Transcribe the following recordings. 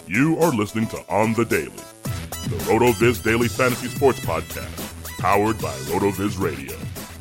You are listening to On the Daily, the RotoViz Daily Fantasy Sports Podcast, powered by RotoViz Radio.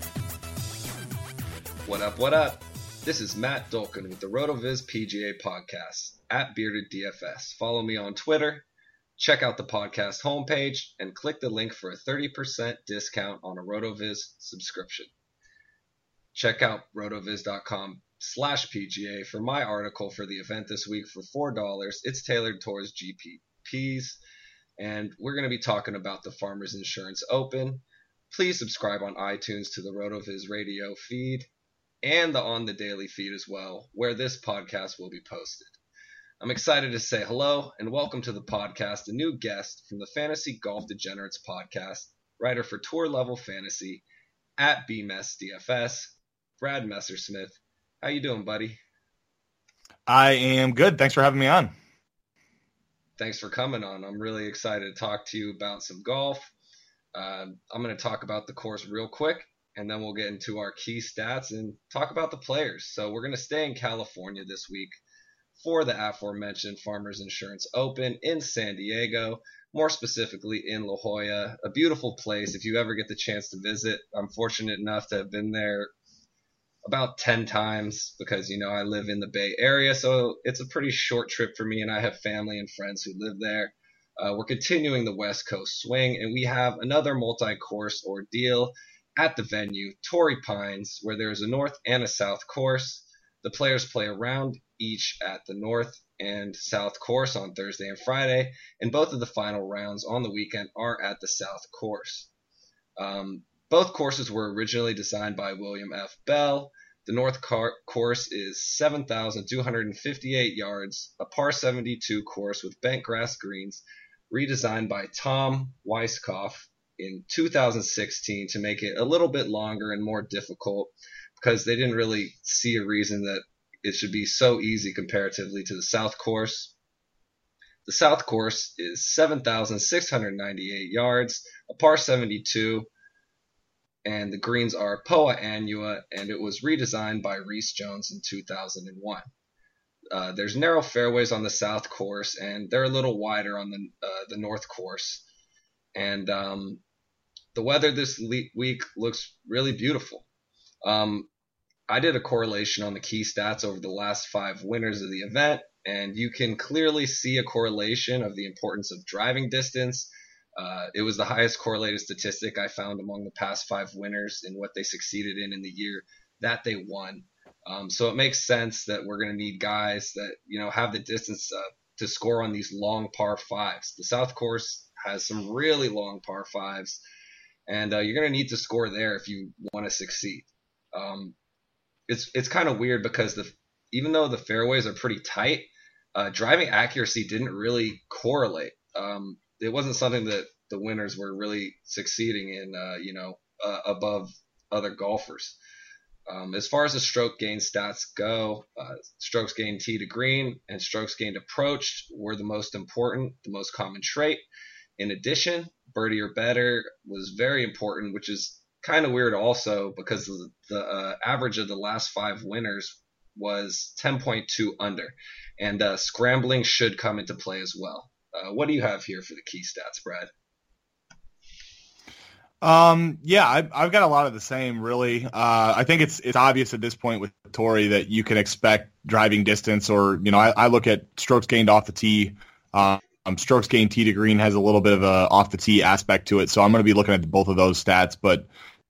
What up, what up? This is Matt Dolkin with the RotoViz PGA Podcast, at BeardedDFS. Follow me on Twitter, check out the podcast homepage, and click the link for a 30% discount on a RotoViz subscription. Check out rotoviz.com/PGA for my article for the event this week for $4. It's tailored towards GPPs, and we're going to be talking about the Farmers Insurance Open. Please subscribe on iTunes to the RotoViz Radio feed and the On the Daily feed as well, where this podcast will be posted. I'm excited to say hello and welcome to the podcast, a new guest from the Fantasy Golf Degenerates podcast, writer for Tour Level Fantasy at BMessDFS, Brad Messersmith. How you doing, buddy? I am good. Thanks for having me on. Thanks for coming on. I'm really excited to talk to you about some golf. I'm going to talk about the course real quick, and then we'll get into our key stats and talk about the players. So we're going to stay in California this week for the aforementioned Farmers Insurance Open in San Diego, more specifically in La Jolla, a beautiful place if you ever get the chance to visit. I'm fortunate enough to have been there about 10 times because, I live in the Bay Area, so it's a pretty short trip for me, and I have family and friends who live there. We're continuing the West Coast swing, and we have another multi-course ordeal at the venue, Torrey Pines, where there's a north and a south course. The players play a round each at the north and south course on Thursday and Friday, and both of the final rounds on the weekend are at the south course. Both courses were originally designed by William F. Bell. The north course is 7,258 yards, a par 72 course with bent grass greens, redesigned by Tom Weiskopf in 2016 to make it a little bit longer and more difficult because they didn't really see a reason that it should be so easy comparatively to the south course. The south course is 7,698 yards, a par 72, and the greens are Poa annua, and it was redesigned by Reese Jones in 2001. There's narrow fairways on the south course, and they're a little wider on the north course. And the weather this week looks really beautiful. I did a correlation on the key stats over the last 5 winners of the event, and you can clearly see a correlation of the importance of driving distance. It was the highest correlated statistic I found among the past 5 winners in what they succeeded in the year that they won. So it makes sense that we're going to need guys that, have the distance to score on these long par 5s. The South Course has some really long par 5s, and you're going to need to score there if you want to succeed. It's kind of weird because even though the fairways are pretty tight, driving accuracy didn't really correlate. It wasn't something that the winners were really succeeding in, above other golfers. As far as the stroke gain stats go, strokes gained tee to green and strokes gained approach were the most important, the most common trait. In addition, birdie or better was very important, which is kind of weird also because the average of the last 5 winners was 10.2 under, and scrambling should come into play as well. What do you have here for the key stats, Brad? I've got a lot of the same, really. I think it's obvious at this point with Torrey that you can expect driving distance, or I look at strokes gained off the tee. Strokes gained tee to green has a little bit of a off the tee aspect to it, so I'm going to be looking at both of those stats. But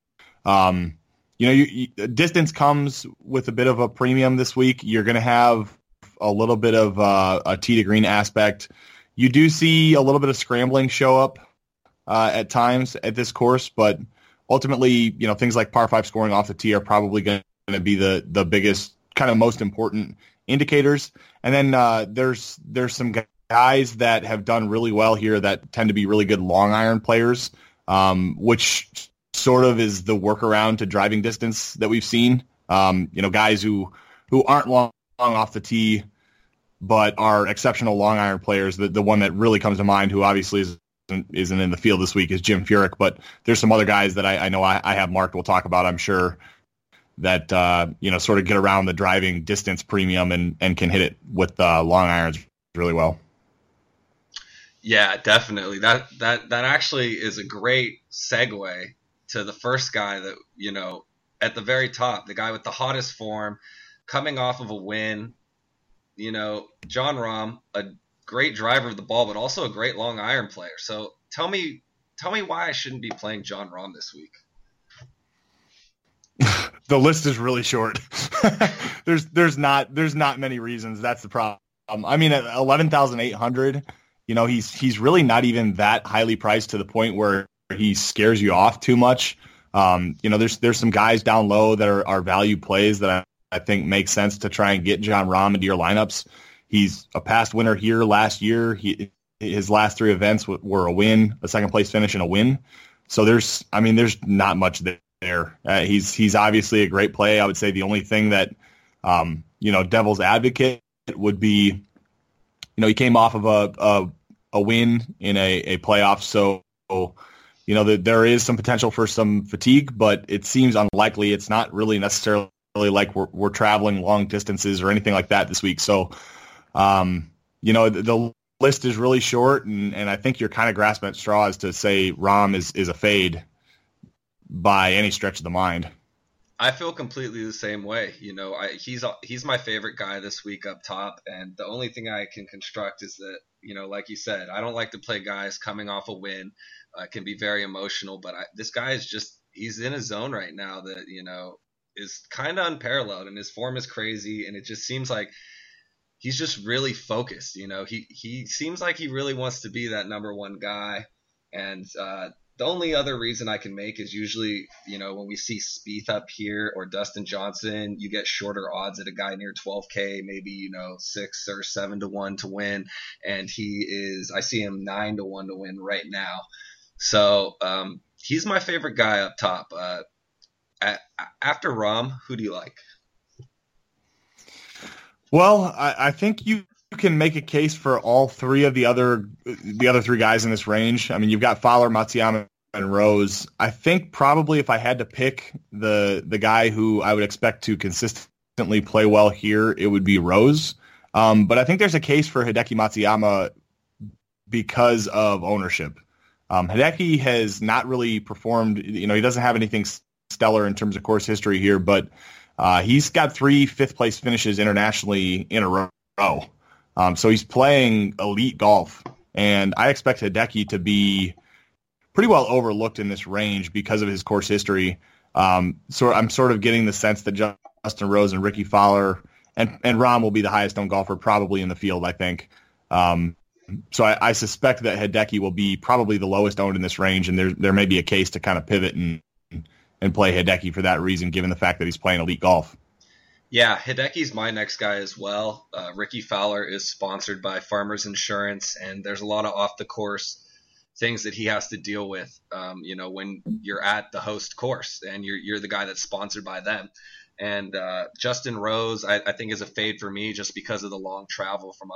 distance comes with a bit of a premium this week. You're going to have a little bit of a tee to green aspect. You do see a little bit of scrambling show up at times at this course, but ultimately, things like par 5 scoring off the tee are probably going to be the biggest, kind of most important indicators. And then there's some guys that have done really well here that tend to be really good long iron players, which sort of is the workaround to driving distance that we've seen. Guys who aren't long off the tee, but are exceptional long iron players. The one that really comes to mind, who obviously isn't in the field this week, is Jim Furyk. But there's some other guys that I know I have marked. We'll talk about, I'm sure, that sort of get around the driving distance premium and can hit it with long irons really well. Yeah, definitely. That actually is a great segue to the first guy that, at the very top, the guy with the hottest form, coming off of a win, Jon Rahm, a great driver of the ball, but also a great long iron player. So tell me why I shouldn't be playing Jon Rahm this week. The list is really short. there's not many reasons. That's the problem. I mean, at 11,800, he's really not even that highly priced to the point where he scares you off too much. There's some guys down low that are value plays that I think make sense to try and get Jon Rahm into your lineups. He's a past winner here last year. His last 3 events were a win, a second place finish, and a win. So there's not much there. He's obviously a great play. I would say the only thing that, devil's advocate would be, he came off of a win in a playoff. So, there is some potential for some fatigue, but it seems unlikely. It's not really necessarily like we're traveling long distances or anything like that this week. So, the list is really short, and I think you're kind of grasping at straws to say Rahm is a fade by any stretch of the mind. I feel completely the same way. He's my favorite guy this week up top, and the only thing I can construct is that, like you said, I don't like to play guys coming off a win. It can be very emotional, but this guy is he's in a zone right now that, is kind of unparalleled, and his form is crazy, and it just seems like he's just really focused. He seems like he really wants to be that number one guy, and the only other reason I can make is usually, when we see Spieth up here or Dustin Johnson, you get shorter odds at a guy near 12K, maybe, 6 or 7 to 1 to win. And I see him 9 to 1 to win right now. So he's my favorite guy up top. After Rahm, who do you like? Well, I think you can make a case for all 3 of the other 3 guys in this range. I mean, you've got Fowler, Matsuyama, and Rose. I think probably if I had to pick the guy who I would expect to consistently play well here, it would be Rose. But I think there's a case for Hideki Matsuyama because of ownership. Hideki has not really performed. He doesn't have anything stellar in terms of course history here, but he's got 3 fifth-place finishes internationally in a row. So he's playing elite golf, and I expect Hideki to be pretty well overlooked in this range because of his course history. So I'm sort of getting the sense that Justin Rose and Ricky Fowler and Rahm will be the highest owned golfer probably in the field, I think. So I suspect that Hideki will be probably the lowest owned in this range, and there may be a case to kind of pivot and play Hideki for that reason, given the fact that he's playing elite golf. Yeah, Hideki's my next guy as well. Ricky Fowler is sponsored by Farmers Insurance, and there's a lot of off-the-course things that he has to deal with, when you're at the host course and you're the guy that's sponsored by them. And Justin Rose, I think, is a fade for me just because of the long travel from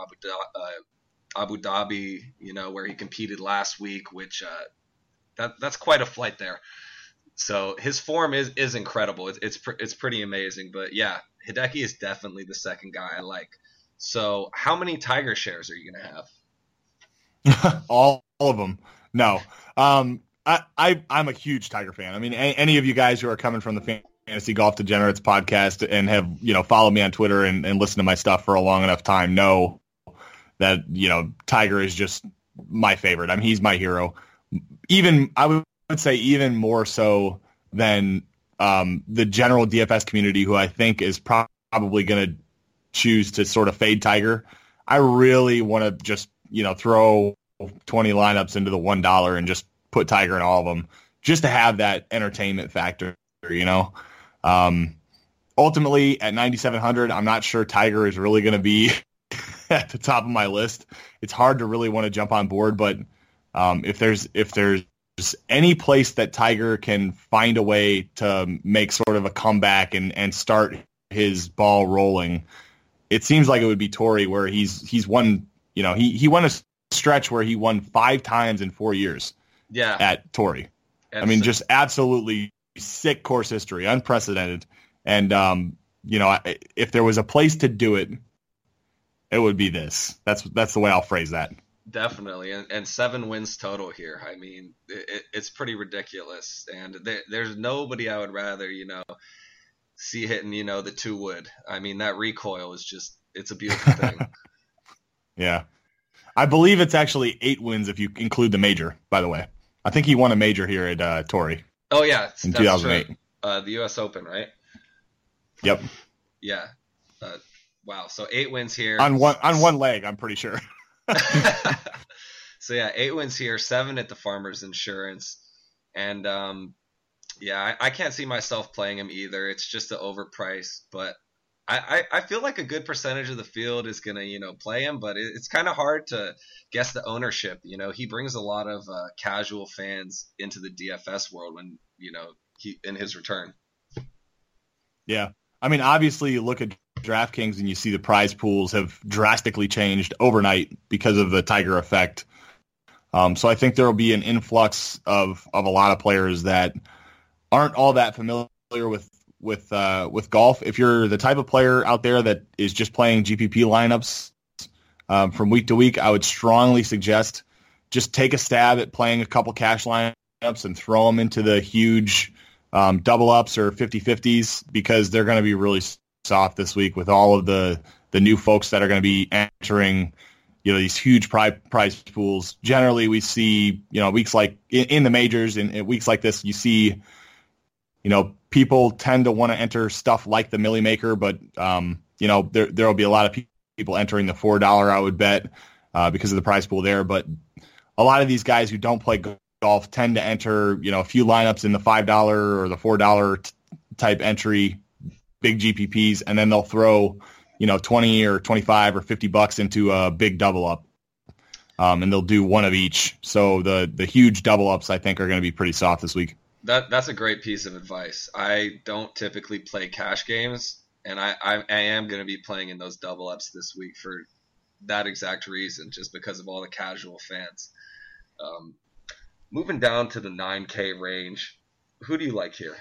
Abu Dhabi, where he competed last week, which that's quite a flight there. So his form is incredible. It's pretty amazing. But yeah, Hideki is definitely the second guy I like. So how many Tiger shares are you going to have? All of them. No. I'm a huge Tiger fan. I mean, any of you guys who are coming from the Fantasy Golf Degenerates podcast and have, followed me on Twitter and listened to my stuff for a long enough time know that, Tiger is just my favorite. I mean, he's my hero. I would say even more so than the general DFS community, who I think is probably going to choose to sort of fade Tiger. I really want to just, throw 20 lineups into the $1 and just put Tiger in all of them just to have that entertainment factor, Ultimately, at 9,700, I'm not sure Tiger is really going to be at the top of my list. It's hard to really want to jump on board, but if there's any place that Tiger can find a way to make sort of a comeback and start his ball rolling, it seems like it would be Torrey, where he's won, he won a stretch where he won 5 times in 4 years. Yeah. At Torrey. I mean, just absolutely sick course history, unprecedented. And, if there was a place to do it, it would be this. That's the way I'll phrase that. Definitely, and 7 wins total here. I mean, it's pretty ridiculous, and there's nobody I would rather, see hitting, the 2 wood. I mean, that recoil is just, it's a beautiful thing. Yeah. I believe it's actually 8 wins if you include the major, by the way. I think he won a major here at Torrey. Oh, yeah. In 2008. True. The U.S. Open, right? Yep. Yeah. Wow. So 8 wins here. On one leg, I'm pretty sure. So, yeah, 8 wins here, 7 at the Farmers Insurance. And, yeah, I can't see myself playing him either. It's just an overprice, but I feel like a good percentage of the field is going to, play him, but it's kind of hard to guess the ownership. He brings a lot of casual fans into the DFS world when, he in his return. Yeah. I mean, obviously you look at DraftKings and you see the prize pools have drastically changed overnight because of the Tiger effect. So I think there will be an influx of a lot of players that aren't all that familiar with golf. If you're the type of player out there that is just playing GPP lineups from week to week, I would strongly suggest just take a stab at playing a couple cash lineups and throw them into the huge double ups or 50-50s because they're going to be really soft this week with all of the new folks that are going to be entering these huge prize pools. Generally, we see weeks like in the majors and in weeks like this, you see people tend to want to enter stuff like the Millie Maker, but there will be a lot of people entering the $4, I would bet, because of the prize pool there. But a lot of these guys who don't play golf tend to enter a few lineups in the $5 or the $4 type entry, big GPPs, and then they'll throw 20 or 25 or $50 into a big double up, and they'll do one of each. So the huge double ups I think are going to be pretty soft this week. That's a great piece of advice. I don't typically play cash games, and I am going to be playing in those double ups this week for that exact reason, just because of all the casual fans. Moving down to the 9K range, who do you like here?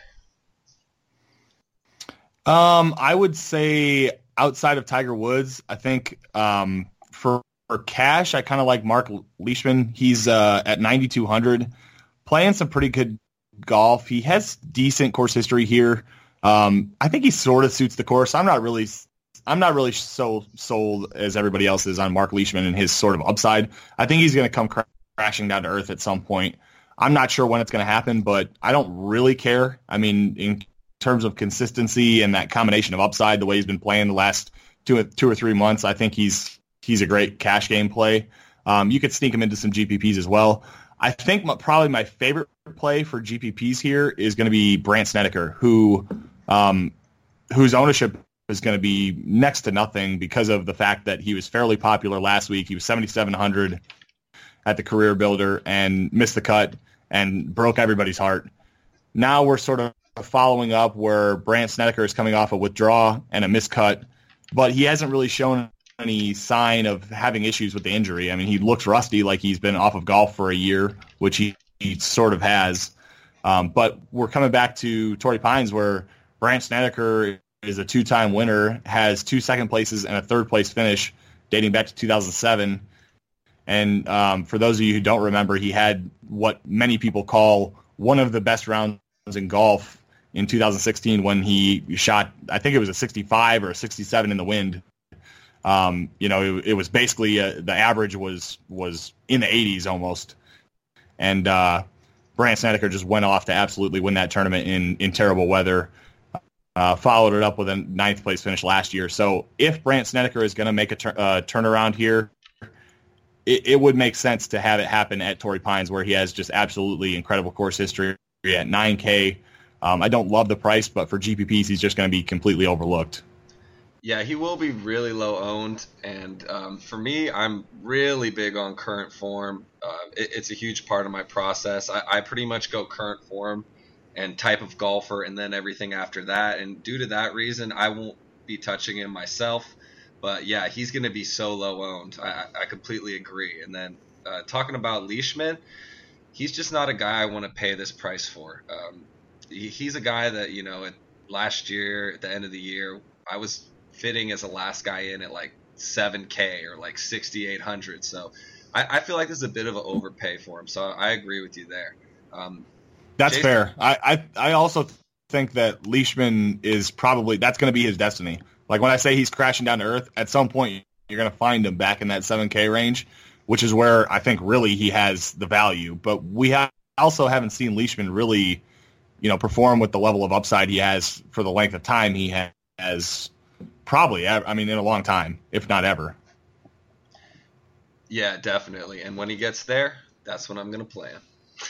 I would say outside of Tiger Woods, I think for cash, I kind of like Mark Leishman. He's at 9,200, playing some pretty good golf. He has decent course history here. I think he sort of suits the course. I'm not really so sold as everybody else is on Mark Leishman and his sort of upside. I think he's going to come crashing down to earth at some point. I'm not sure when it's going to happen, but I don't really care. I mean, in terms of consistency and that combination of upside, the way he's been playing the last two or 3 months, I think he's a great cash game play. You could sneak him into some GPPs as well. I think probably my favorite play for GPPs here is going to be Brandt Snedeker, whose ownership is going to be next to nothing because of the fact that he was fairly popular last week. He was 7,700 at the Career Builder and missed the cut and broke everybody's heart. Now we're sort of following up where Brandt Snedeker is coming off a withdrawal and a miscut, but he hasn't really shown any sign of having issues with the injury. I mean, he looks rusty, like he's been off of golf for a year, which he sort of has. But we're coming back to Torrey Pines, where Brandt Snedeker is a 2-time winner, has 2 second places and a 3rd place finish dating back to 2007. And for those of you who don't remember, he had what many people call one of the best rounds in golf in 2016 when he shot, I think it was a 65 or a 67 in the wind. It was basically the average was in the 80s almost, and Brandt Snedeker just went off to absolutely win that tournament in terrible weather. Followed it up with a 9th place finish last year. So if Brandt Snedeker is going to make a turnaround here, it would make sense to have it happen at Torrey Pines, where he has just absolutely incredible course history at 9K. I don't love the price, but for GPPs, he's just going to be completely overlooked. Yeah, he will be really low owned, and for me, I'm really big on current form. It's a huge part of my process. I pretty much go current form and type of golfer, and then everything after that. And due to that reason, I won't be touching him myself. But yeah, he's going to be so low owned. I completely agree. And then talking about Leishman, he's just not a guy I want to pay this price for. He's a guy that last year at the end of the year, I was fitting as a last guy in at like 7K or like 6,800. So I feel like this is a bit of an overpay for him, so I agree with you there. That's fair. I also think that Leishman is probably, that's going to be his destiny. Like when I say he's crashing down to earth, at some point you're going to find him back in that 7K range, which is where I think really he has the value. But we also haven't seen Leishman really, perform with the level of upside he has for the length of time he has probably, I mean, in a long time, if not ever. Yeah, definitely. And when he gets there, that's when I'm going to play him.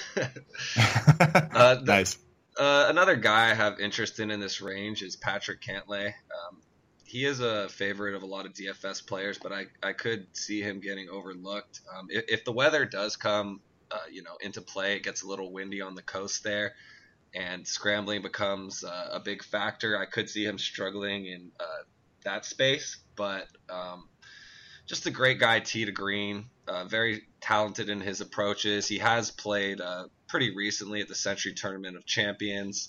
Nice. Another guy I have interest in this range is Patrick Cantlay. He is a favorite of a lot of DFS players, but I could see him getting overlooked. If the weather does come, into play, it gets a little windy on the coast there, and scrambling becomes a big factor. I could see him struggling in that space, but just a great guy, tee to green, very talented in his approaches. He has played pretty recently at the Century Tournament of Champions.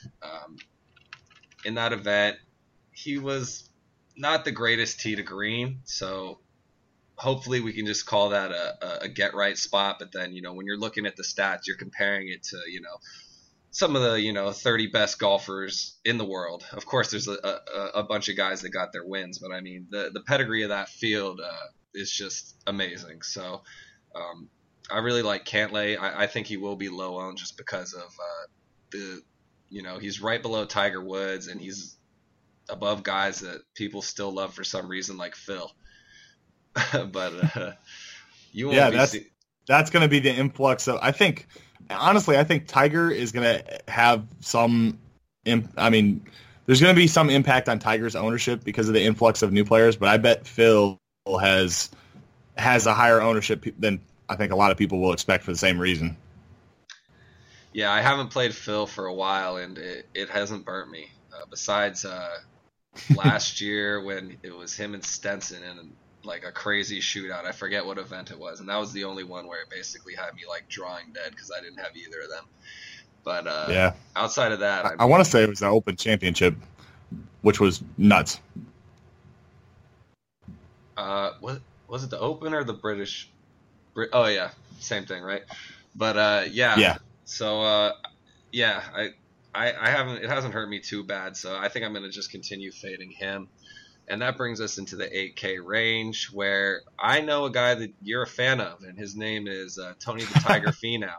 In that event, he was not the greatest tee to green, so hopefully we can just call that a get right spot. But then, when you're looking at the stats, you're comparing it to, some of the, 30 best golfers in the world. Of course, there's a bunch of guys that got their wins, but I mean, the pedigree of that field is just amazing. So I really like Cantlay. I think he will be low owned just because of he's right below Tiger Woods, and he's above guys that people still love for some reason, like Phil. But you won't that's going to be the influx of. I think Tiger is going to have some. There's going to be some impact on Tiger's ownership because of the influx of new players. But I bet Phil has a higher ownership than I think a lot of people will expect for the same reason. Yeah, I haven't played Phil for a while, and it hasn't burnt me. Besides last year when it was him and Stenson in like a crazy shootout. I forget what event it was, and that was the only one where it basically had me like drawing dead because I didn't have either of them. But outside of that, I want to say it was the Open Championship, which was nuts. Was it the Open or the British? Oh yeah, same thing, right? But yeah. So I haven't. It hasn't hurt me too bad, so I think I'm gonna just continue fading him. And that brings us into the 8K range, where I know a guy that you're a fan of, and his name is Tony the Tiger Finau.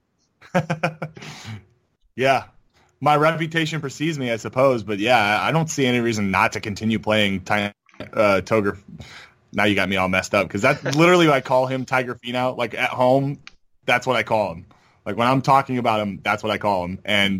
Yeah, my reputation precedes me, I suppose. But yeah, I don't see any reason not to continue playing Toger. Now you got me all messed up because that's literally what I call him, Tiger Finau. Like at home, that's what I call him. Like when I'm talking about him, that's what I call him. And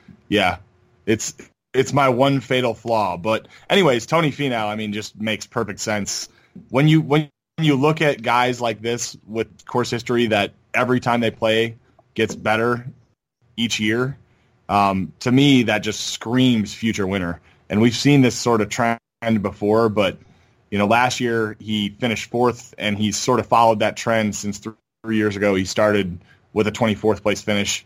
it's my one fatal flaw. But anyways, Tony Finau, just makes perfect sense. When you look at guys like this with course history that every time they play gets better each year, to me that just screams future winner. And we've seen this sort of trend before, but last year he finished fourth, and he's sort of followed that trend since 3 years ago. He started with a 24th place finish.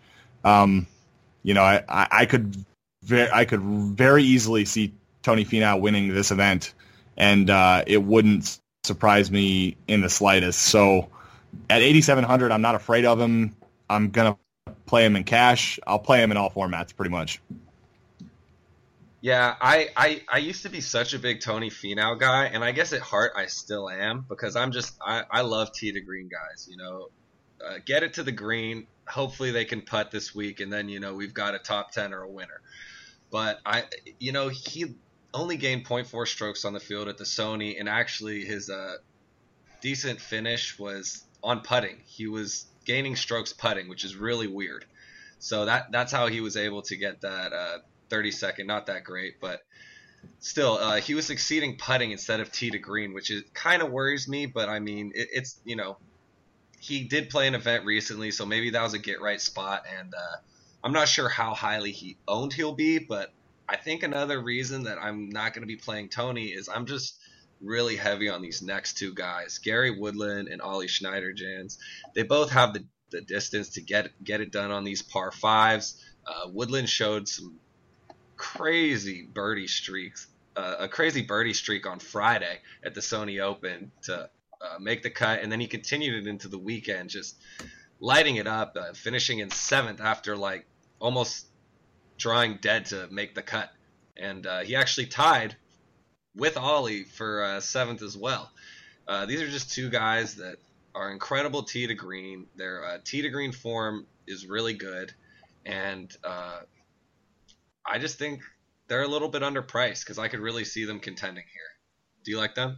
I could very easily see Tony Finau winning this event, and it wouldn't surprise me in the slightest. So at 8,700, I'm not afraid of him. I'm going to play him in cash. I'll play him in all formats pretty much. Yeah, I used to be such a big Tony Finau guy, and I guess at heart I still am, because I love tee to green guys, get it to the green. Hopefully they can putt this week, and then, we've got a top 10 or a winner. But he only gained 0.4 strokes on the field at the Sony, and actually his decent finish was on putting. He was gaining strokes putting, which is really weird. So that's how he was able to get that 32nd. Not that great, but still, he was succeeding putting instead of tee to green, which is kind of worries me. But it's he did play an event recently, so maybe that was a get right spot, and I'm not sure how highly he owned he'll be, but I think another reason that I'm not going to be playing Tony is I'm just really heavy on these next two guys, Gary Woodland and Ollie Schneiderjans. They both have the distance to get it done on these par fives. Woodland showed some crazy birdie streaks, a crazy birdie streak on Friday at the Sony Open to make the cut, and then he continued it into the weekend, just lighting it up, finishing in 7th after like almost drawing dead to make the cut. And he actually tied with Ollie for 7th as well. These are just two guys that are incredible tee to green. Their tee to green form is really good, and I just think they're a little bit underpriced because I could really see them contending here. Do you like them?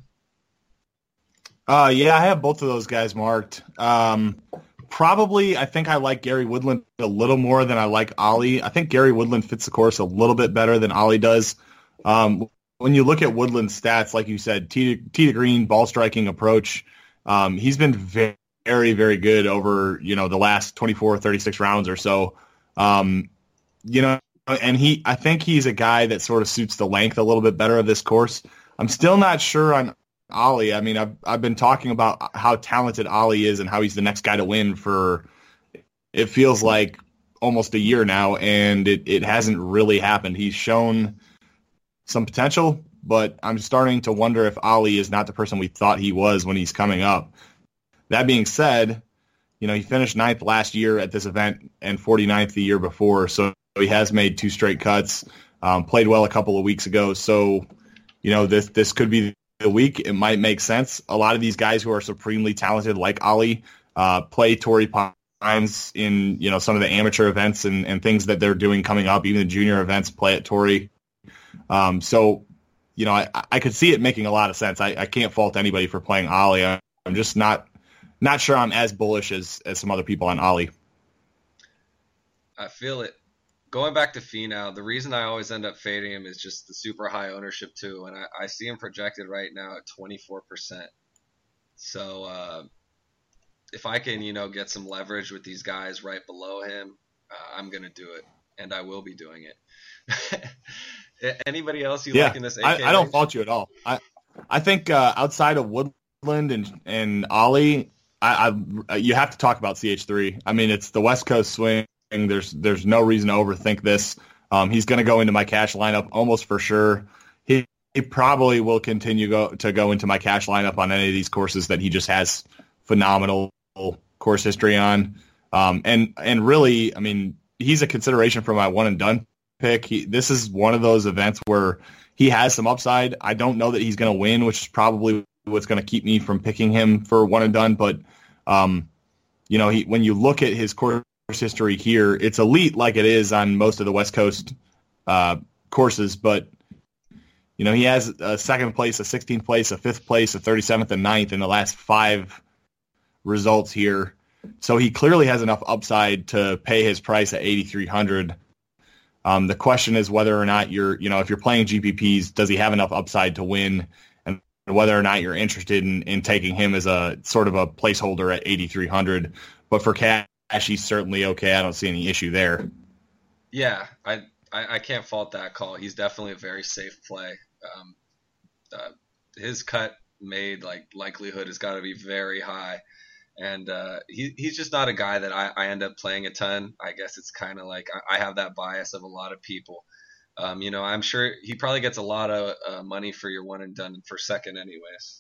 Yeah, I have both of those guys marked. Probably, I think I like Gary Woodland a little more than I like Ollie. I think Gary Woodland fits the course a little bit better than Ollie does. When you look at Woodland's stats, like you said, tee to green, ball striking approach, he's been very, very good over, the last 24 or 36 rounds or so. And I think he's a guy that sort of suits the length a little bit better of this course. I'm still not sure on Ollie. I mean, I've been talking about how talented Ollie is and how he's the next guy to win for, it feels like almost a year now, and it hasn't really happened. He's shown some potential, but I'm starting to wonder if Ollie is not the person we thought he was when he's coming up. That being said, he finished 9th last year at this event and 49th the year before, so he has made 2 straight cuts, played well a couple of weeks ago. So, this could be the week. It might make sense. A lot of these guys who are supremely talented, like Ollie, play Torrey Pines in, some of the amateur events and things that they're doing coming up. Even the junior events play at Torrey. So, I could see it making a lot of sense. I can't fault anybody for playing Ollie. I'm just not sure I'm as bullish as some other people on Ollie. I feel it. Going back to Finau, the reason I always end up fading him is just the super high ownership too, and I see him projected right now at 24%. So if I can, get some leverage with these guys right below him, I'm gonna do it, and I will be doing it. Anybody else you like in this AK I don't range? fault you at all. I think outside of Woodland and Ollie, you have to talk about CH3. I mean, it's the West Coast swing. There's no reason to overthink this. He's going to go into my cash lineup almost for sure. He probably will continue to go into my cash lineup on any of these courses that he just has phenomenal course history on. And really, I mean, he's a consideration for my one and done pick. This is one of those events where he has some upside. I don't know that he's going to win, which is probably what's going to keep me from picking him for one and done. But when you look at his course history here, it's elite like it is on most of the West Coast courses, but he has a 2nd place, a 16th place, a 5th place, a 37th, and 9th in the last 5 results here. So he clearly has enough upside to pay his price at 8,300. The question is whether or not if you're playing GPPs, does he have enough upside to win, and whether or not you're interested in taking him as a sort of a placeholder at 8,300. But for cash, he's certainly okay. I don't see any issue there. Yeah, I can't fault that call. He's definitely a very safe play. His cut made likelihood has got to be very high, and he's just not a guy that I end up playing a ton. I guess it's kind of like I have that bias of a lot of people. I'm sure he probably gets a lot of money for your one and done for second anyways.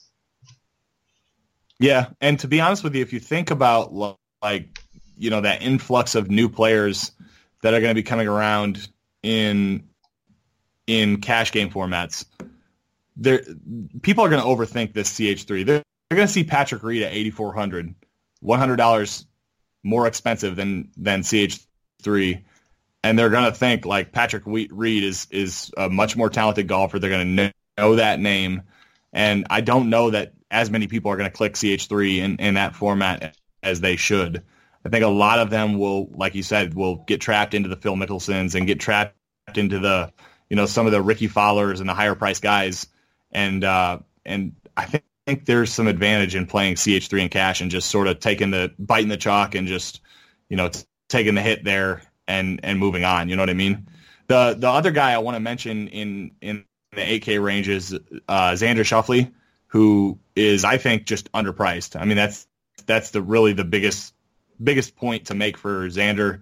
Yeah, and to be honest with you, if you think about that influx of new players that are going to be coming around in cash game formats, people are going to overthink this CH3. They're going to see Patrick Reed at $8,400, $100 more expensive than CH3, and they're going to think Patrick Reed is a much more talented golfer. They're going to know that name, and I don't know that as many people are going to click CH3 in that format as they should. I think a lot of them will, like you said, will get trapped into the Phil Mickelsons and get trapped into the, some of the Ricky Fowlers and the higher priced guys. And I think there's some advantage in playing CH3 in cash and just sort of biting the chalk and just, taking the hit there and moving on. You know what I mean? The other guy I want to mention in the 8K range is Xander Schauffele, who is, I think, just underpriced. I mean, that's the biggest point to make for Xander.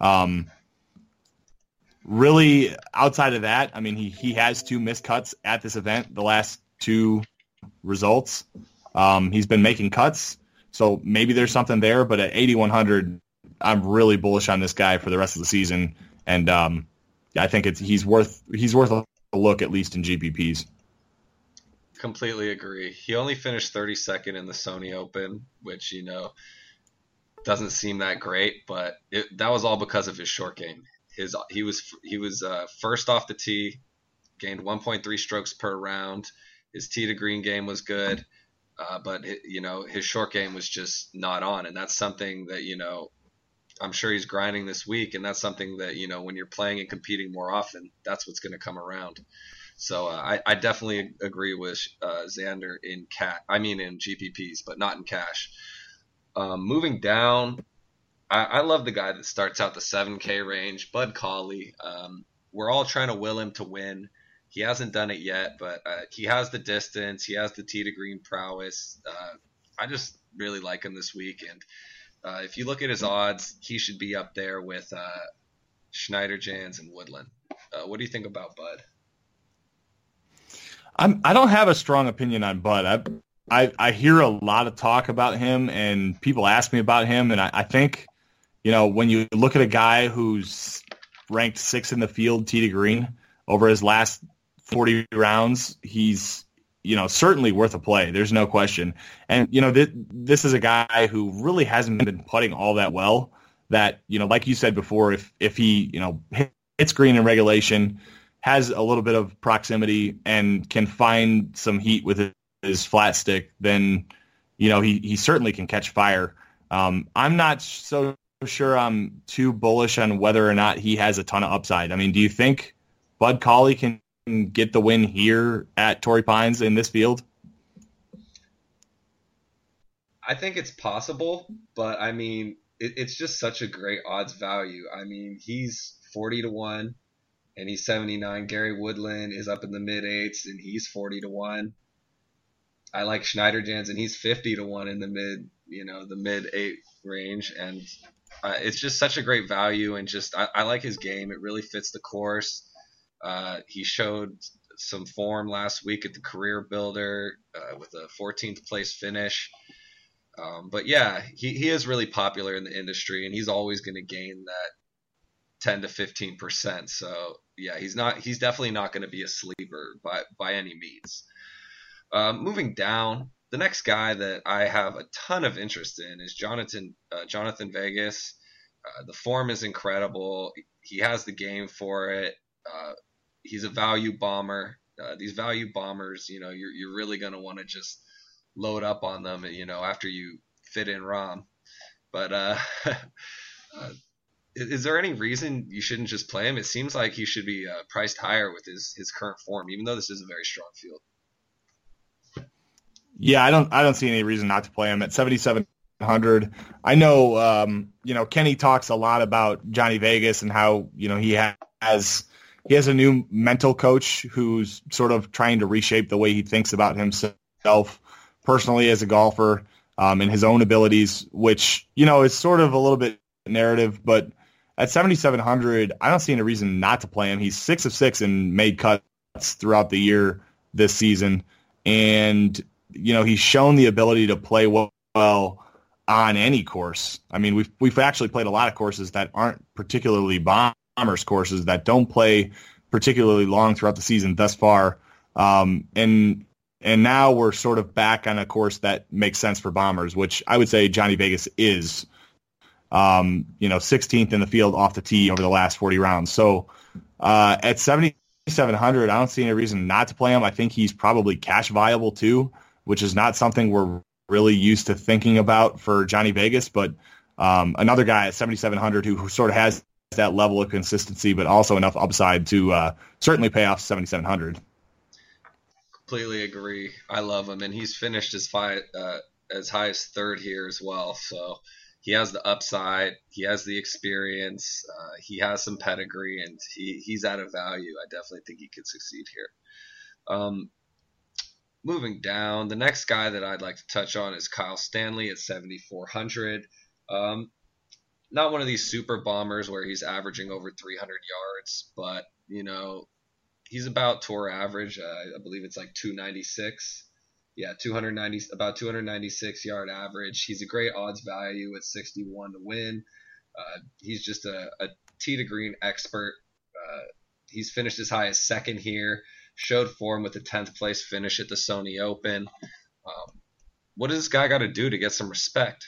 Really, outside of that, I mean, he has 2 missed cuts at this event, the last 2 results. He's been making cuts, so maybe there's something there. But at 8,100, I'm really bullish on this guy for the rest of the season, and I think he's worth a look, at least in GPPs. Completely agree. He only finished 32nd in the Sony Open, which, doesn't seem that great, but that was all because of his short game. He was first off the tee, gained 1.3 strokes per round. His tee to green game was good, but his short game was just not on, and that's something that I'm sure he's grinding this week, and that's something that when you're playing and competing more often, that's what's going to come around. So I definitely agree with Xander in GPPs, but not in cash. Moving down, I love the guy that starts out the 7K range, Bud Cauley. We're all trying to will him to win. He hasn't done it yet, but he has the distance. He has the tee to green prowess. I just really like him this week. And if you look at his odds, he should be up there with Schneider, Jans, and Woodland. What do you think about Bud? I don't have a strong opinion on Bud. I hear a lot of talk about him, and people ask me about him, and I think, when you look at a guy who's ranked 6th in the field tee to green over his last 40 rounds, he's certainly worth a play. There's no question. And this is a guy who really hasn't been putting all that well. That like you said before, if he hits green in regulation, has a little bit of proximity, and can find some heat with his flat stick, then he certainly can catch fire. I'm not so sure I'm too bullish on whether or not he has a ton of upside. I mean, do you think Bud Cauley can get the win here at Torrey Pines in this field? I think it's possible, but I mean, it's just such a great odds value. I mean, he's 40-1 and he's 79. Gary Woodland is up in the mid 8s and he's 40-1. I like Schneider Jans and he's 50-1 in the mid 8 range, and it's just such a great value, and just I like his game. It really fits the course. He showed some form last week at the Career Builder with a 14th place finish. But yeah, he is really popular in the industry, and he's always going to gain that 10 to 15%. So yeah, he's definitely not going to be a sleeper by any means. Moving down, the next guy that I have a ton of interest in is Jonathan Vegas. The form is incredible. He has the game for it. He's a value bomber. These value bombers, you're really going to want to just load up on them, after you fit in ROM. But is there any reason you shouldn't just play him? It seems like he should be priced higher with his current form, even though this is a very strong field. Yeah, I don't see any reason not to play him at 7,700. I know, Kenny talks a lot about Johnny Vegas and how, he has a new mental coach who's sort of trying to reshape the way he thinks about himself personally as a golfer, and his own abilities, which, is sort of a little bit narrative, but at 7,700, I don't see any reason not to play him. He's 6 of 6 and made cuts throughout the year this season. And, he's shown the ability to play well on any course. I mean, we've actually played a lot of courses that aren't particularly bombers courses, that don't play particularly long throughout the season thus far. And now we're sort of back on a course that makes sense for bombers, which I would say Johnny Vegas is. 16th in the field off the tee over the last 40 rounds. So at 7,700, I don't see any reason not to play him. I think he's probably cash viable too, which is not something we're really used to thinking about for Johnny Vegas. But another guy at 7,700 who sort of has that level of consistency, but also enough upside to certainly pay off 7,700. Completely agree. I love him, and he's finished as high as third here as well. So he has the upside, he has the experience, he has some pedigree, and he's at a value. I definitely think he could succeed here. Moving down, the next guy that I'd like to touch on is Kyle Stanley at 7,400. Not one of these super bombers where he's averaging over 300 yards, but, he's about tour average. I believe it's like 296. Yeah, 290, about 296 yard average. He's a great odds value with 61 to win. He's just a tee to green expert. He's finished as high as second here. Showed form with the 10th place finish at the Sony Open. What does this guy got to do to get some respect?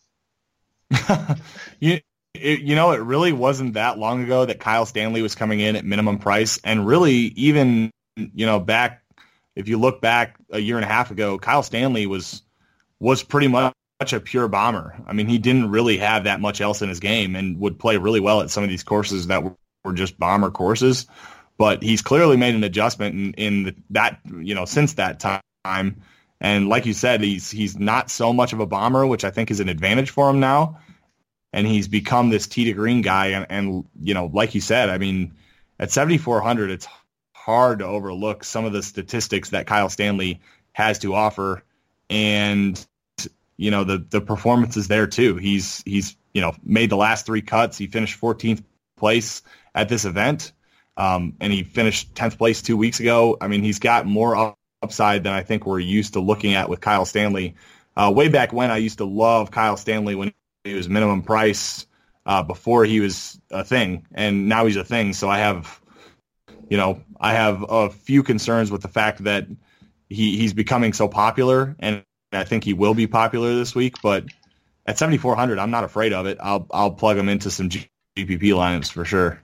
It really wasn't that long ago that Kyle Stanley was coming in at minimum price, and really even back, if you look back a year and a half ago, Kyle Stanley was pretty much a pure bomber. I mean, he didn't really have that much else in his game and would play really well at some of these courses that were just bomber courses. But he's clearly made an adjustment since that time. And like you said, he's not so much of a bomber, which I think is an advantage for him now. And he's become this tee to green guy. And like you said, I mean, at 7,400, it's hard to overlook some of the statistics that Kyle Stanley has to offer. And, the performance is there too. He's made the last 3 cuts. He finished 14th place at this event. And he finished 10th place 2 weeks ago. I mean, he's got more upside than I think we're used to looking at with Kyle Stanley. Way back when, I used to love Kyle Stanley when he was minimum price before he was a thing, and now he's a thing. So I have a few concerns with the fact that he's becoming so popular, and I think he will be popular this week. But at 7,400, I'm not afraid of it. I'll plug him into some GPP lineups for sure.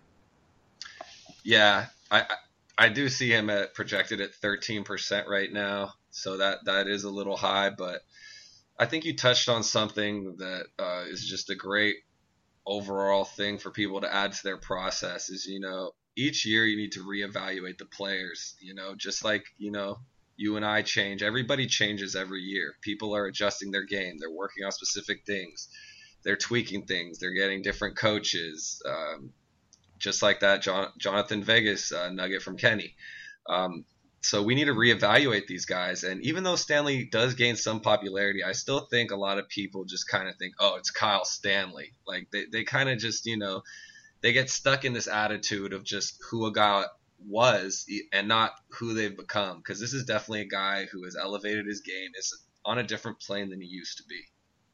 Yeah, I do see him projected at 13% right now, so that is a little high. But I think you touched on something that is just a great overall thing for people to add to their process. Is each year you need to reevaluate the players. Just like you and I change. Everybody changes every year. People are adjusting their game. They're working on specific things. They're tweaking things. They're getting different coaches. Just like that Jonathan Vegas nugget from Kenny. So we need to reevaluate these guys. And even though Stanley does gain some popularity, I still think a lot of people just kind of think, oh, it's Kyle Stanley. Like they kind of just, they get stuck in this attitude of just who a guy was and not who they've become. Because this is definitely a guy who has elevated his game, is on a different plane than he used to be.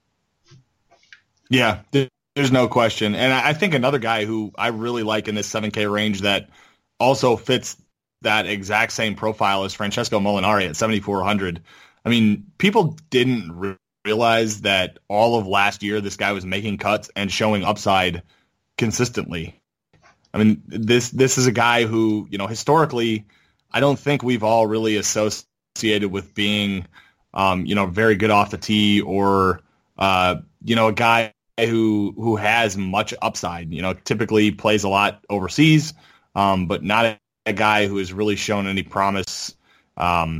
Yeah, there's no question. And I think another guy who I really like in this 7K range that also fits that exact same profile is Francesco Molinari at 7,400. I mean, people didn't realize that all of last year this guy was making cuts and showing upside consistently. I mean, this is a guy who, historically, I don't think we've all really associated with being, very good off the tee or, a guy who has much upside. Typically plays a lot overseas, but not a guy who has really shown any promise. I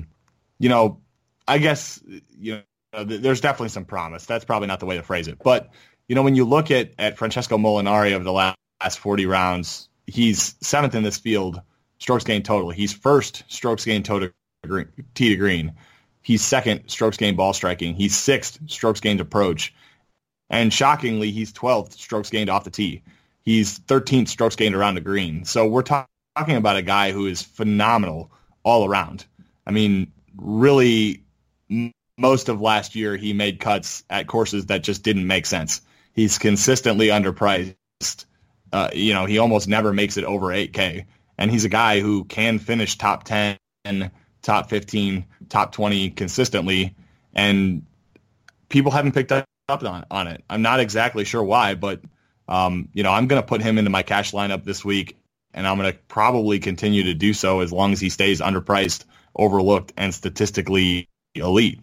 guess there's definitely some promise. That's probably not the way to phrase it. But when you look at Francesco Molinari over the last 40 rounds, he's 7th in this field strokes gained total. He's 1st strokes gained tee to green. He's 2nd strokes gained ball striking. He's 6th strokes gained approach. And shockingly, he's 12th strokes gained off the tee. He's 13th strokes gained around the green. So we're talking about a guy who is phenomenal all around. I mean, really, most of last year he made cuts at courses that just didn't make sense. He's consistently underpriced. He almost never makes it over 8K. And he's a guy who can finish top 10, top 15, top 20 consistently. And people haven't picked up on it. I'm not exactly sure why, but I'm going to put him into my cash lineup this week, and I'm going to probably continue to do so as long as he stays underpriced, overlooked, and statistically elite.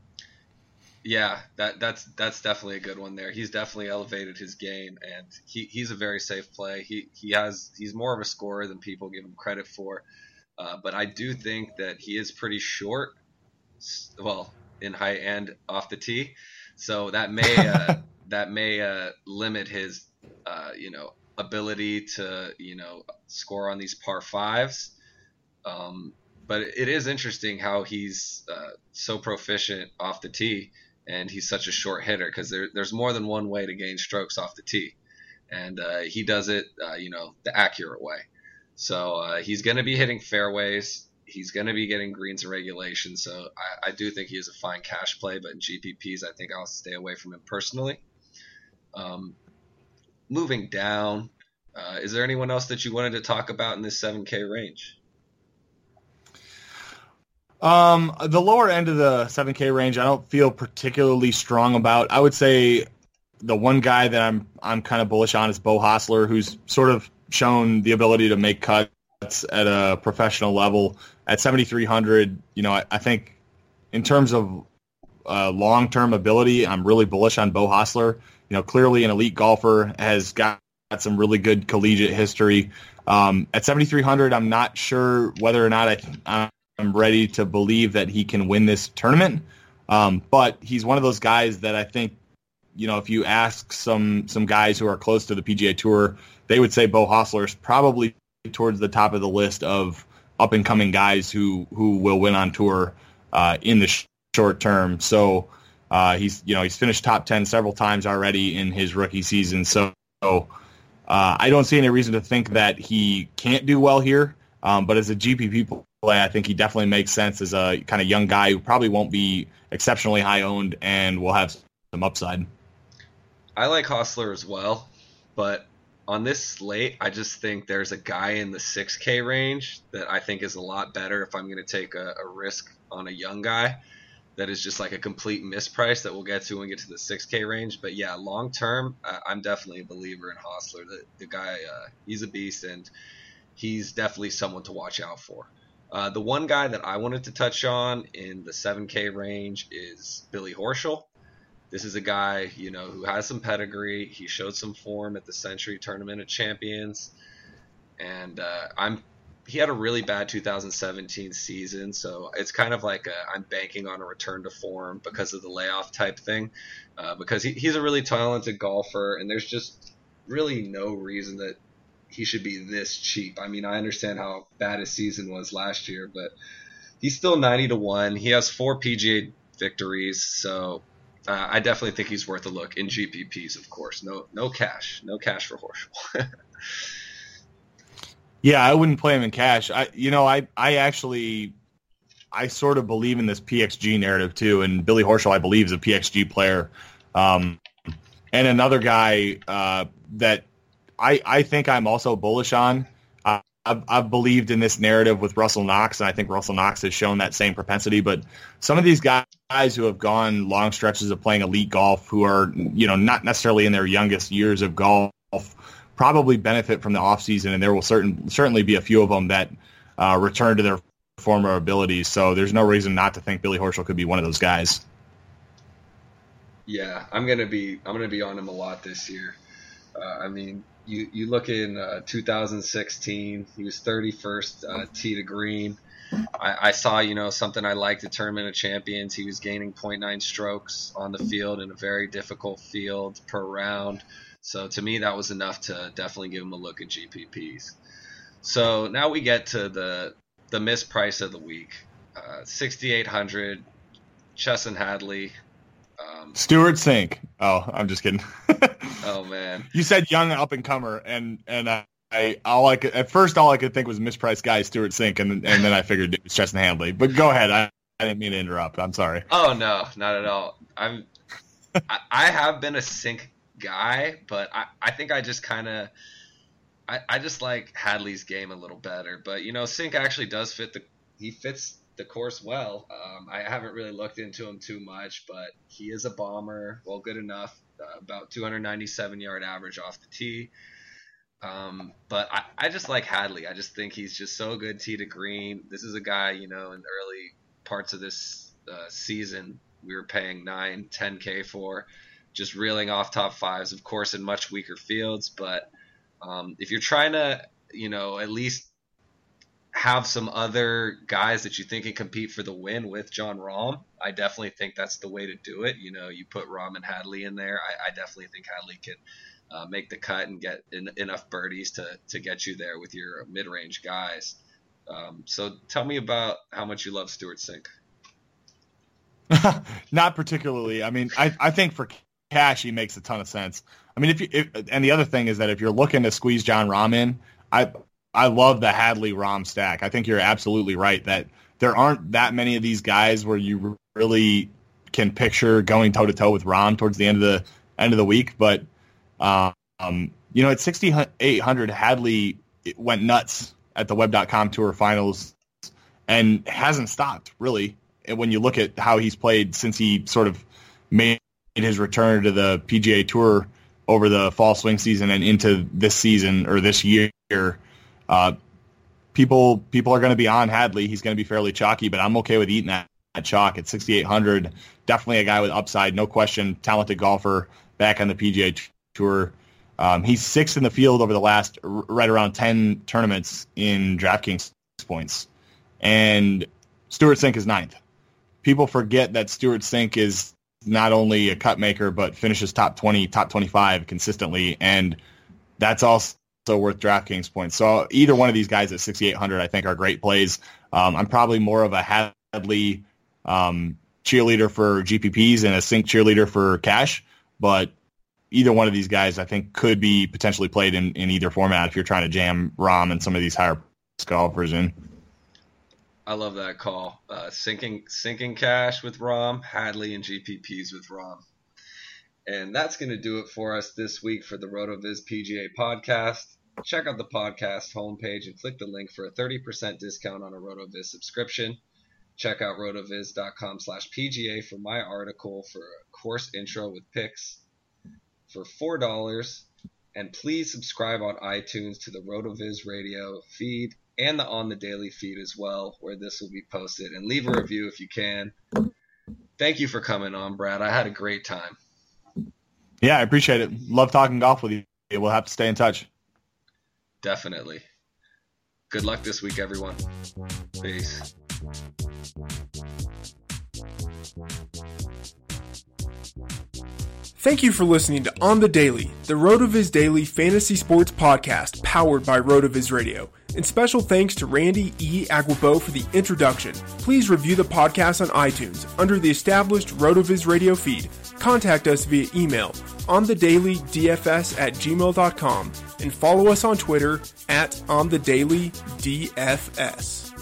Yeah, that's definitely a good one there. He's definitely elevated his game, and he's a very safe play. He's more of a scorer than people give him credit for, but I do think that he is pretty short, in height and off the tee. So that may limit his ability to score on these par fives. But it is interesting how he's so proficient off the tee, and he's such a short hitter because there's more than one way to gain strokes off the tee, and he does it the accurate way. So he's going to be hitting fairways. He's going to be getting greens in regulation, so I do think he is a fine cash play, but in GPPs, I think I'll stay away from him personally. Moving down, is there anyone else that you wanted to talk about in this 7K range? The lower end of the 7K range, I don't feel particularly strong about. I would say the one guy that I'm kind of bullish on is Beau Hossler, who's sort of shown the ability to make cuts at a professional level at 7,300. I think in terms of long-term ability, I'm really bullish on Beau Hossler. Clearly an elite golfer, has got some really good collegiate history. At 7,300, I'm not sure whether or not I'm ready to believe that he can win this tournament. But he's one of those guys that I think, if you ask some guys who are close to the PGA Tour, they would say Beau Hossler is probably towards the top of the list of up-and-coming guys who will win on tour in the short term. So he's finished top 10 several times already in his rookie season. So I don't see any reason to think that he can't do well here. But as a GPP play, I think he definitely makes sense as a kind of young guy who probably won't be exceptionally high owned and will have some upside. I like Hossler as well, but on this slate, I just think there's a guy in the 6K range that I think is a lot better if I'm going to take a risk on a young guy that is just like a complete misprice that we'll get to when we get to the 6K range. But yeah, long term, I'm definitely a believer in Hossler. The guy, he's a beast, and he's definitely someone to watch out for. The one guy that I wanted to touch on in the 7K range is Billy Horschel. This is a guy, who has some pedigree. He showed some form at the Century Tournament of Champions, and he had a really bad 2017 season, so it's kind of like I'm banking on a return to form because of the layoff type thing, because he's a really talented golfer, and there's just really no reason that he should be this cheap. I mean, I understand how bad his season was last year, but he's still 90-1. He has 4 PGA victories, so I definitely think he's worth a look in GPPs, of course. No cash for Horschel. Yeah, I wouldn't play him in cash. I sort of believe in this PXG narrative too, and Billy Horschel, I believe, is a PXG player. And another guy that I think I'm also bullish on. I've believed in this narrative with Russell Knox, and I think Russell Knox has shown that same propensity. But some of these guys who have gone long stretches of playing elite golf, who are not necessarily in their youngest years of golf, probably benefit from the offseason, and there will certainly be a few of them that return to their former abilities. So there's no reason not to think Billy Horschel could be one of those guys. Yeah, I'm gonna be on him a lot this year. I mean, you look in 2016, he was 31st tee to green. I saw something I liked at Tournament of Champions. He was gaining 0.9 strokes on the field in a very difficult field per round. So to me, that was enough to definitely give him a look at GPPs. So now we get to the misprice of the week. 6,800, Chesson Hadley. Stewart Cink. Oh, I'm just kidding. Oh man, you said young up and comer, and at first all I could think was mispriced guy Stewart Cink, and then I figured it was Chesson Hadley. But go ahead. I didn't mean to interrupt. I'm sorry. Oh no, not at all. I have been a Cink guy, but I think I just kind of I just like Hadley's game a little better. But Cink actually does fits the course well. I haven't really looked into him too much, but he is a bomber. Well, good enough. About 297 yard average off the tee. But I just like Hadley. I just think he's just so good tee to green. This is a guy, in the early parts of this season, we were paying 9, 10K for, just reeling off top fives, of course, in much weaker fields. But if you're trying to, at least have some other guys that you think can compete for the win with Jon Rahm, I definitely think that's the way to do it. You put Rahm and Hadley in there. I definitely think Hadley can make the cut and get enough birdies to get you there with your mid-range guys. So tell me about how much you love Stewart Cink. Not particularly. I mean, I think for cash he makes a ton of sense. I mean, and the other thing is that if you're looking to squeeze Jon Rahm in, I love the Hadley-Rahm stack. I think you're absolutely right that there aren't that many of these guys where you really can picture going toe-to-toe with Rahm towards the end of the week. But, at 6,800, Hadley went nuts at the Web.com Tour Finals and hasn't stopped, really. And when you look at how he's played since he sort of made his return to the PGA Tour over the fall swing season and into this season or this year, people are going to be on Hadley. He's going to be fairly chalky, but I'm okay with eating that chalk at 6,800. Definitely a guy with upside, no question, talented golfer back on the PGA Tour. He's sixth in the field over the last right around 10 tournaments in DraftKings points. And Stewart Cink is ninth. People forget that Stewart Cink is not only a cut maker, but finishes top 20, top 25 consistently. And that's also worth DraftKings points. So either one of these guys at 6,800, I think, are great plays. I'm probably more of a Hadley cheerleader for GPPs and a Cink cheerleader for cash. But either one of these guys, I think, could be potentially played in either format if you're trying to jam Rahm and some of these higher golfers in. I love that call. Sinking cash with Rahm, Hadley, and GPPs with Rahm. And that's going to do it for us this week for the RotoViz PGA podcast. Check out the podcast homepage and click the link for a 30% discount on a RotoViz subscription. Check out rotoviz.com/PGA for my article for a course intro with picks for $4. And please subscribe on iTunes to the RotoViz radio feed and the On the Daily feed as well, where this will be posted. And leave a review if you can. Thank you for coming on, Brad. I had a great time. Yeah, I appreciate it. Love talking golf with you. We'll have to stay in touch. Definitely. Good luck this week, everyone. Peace. Thank you for listening to On the Daily, the RotoViz Daily Fantasy Sports Podcast powered by RotoViz Radio. And special thanks to Randy E. Aguabo for the introduction. Please review the podcast on iTunes under the established RotoViz Radio feed. Contact us via email onthedailydfs@gmail.com and follow us on Twitter @onthedailydfs.